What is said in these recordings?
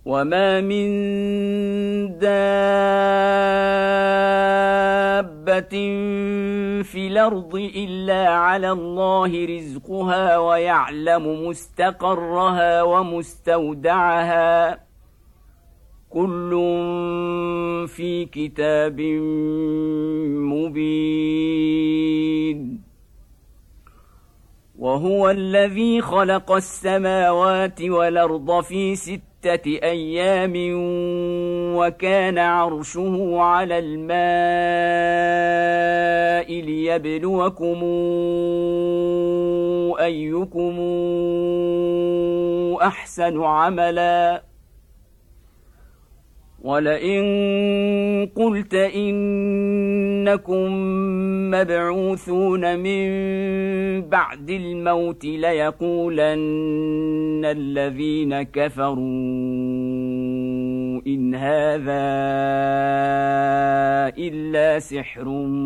وما من دابة في الأرض إلا على الله رزقها ويعلم مستقرها ومستودعها كل في كتاب مبين. وهو الذي خلق السماوات والأرض في 6 أيام وكان عرشه على الماء ليبلوكم أيكم أحسن عملا ولئن قلت إنكم مبعوثون من بعد الموت ليقولن الذين كفروا إن هذا إلا سحر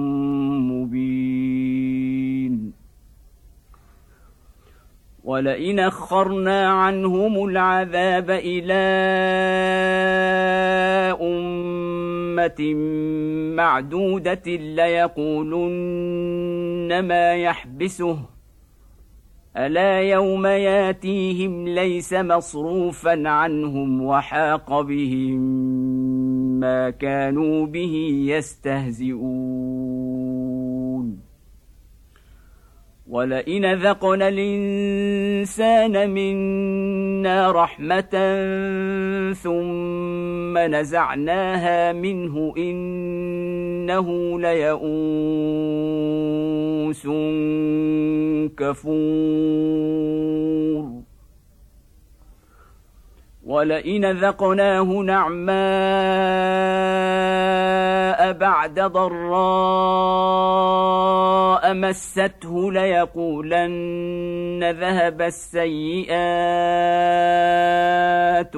مبين. ولئن أخرنا عنهم العذاب إلى أمة معدودة ليقولن ما يحبسه ألا يوم ياتيهم ليس مصروفا عنهم وحاق بهم ما كانوا به يستهزئون. ولئن ذقنا الإنسان منا رحمة ثم نزعناها منه إنه ليئوس كفور. ولئن ذقناه نعماء بعد ضراء مسته ليقولن ذهب السيئات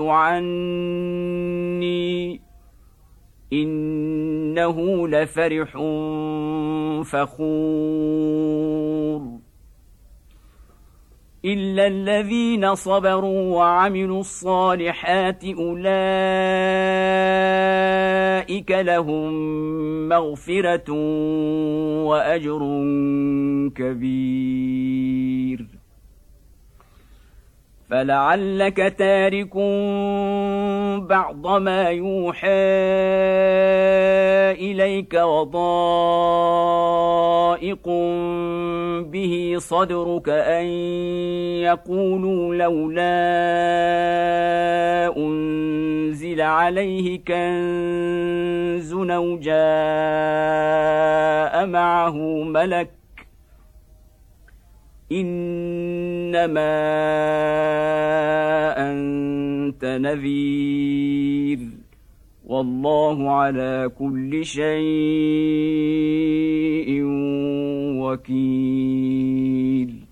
عني إنه لفرح فخور. إلا الذين صبروا وعملوا الصالحات أولئك لهم مغفرة وأجر كبير. فلعلك تارك بعض ما يوحى إليك وضائق به صدرك أن يقولوا لولا أنزل عليه كنز أو جاء معه ملك إنما أنت نذير والله على كل شيء وكيل.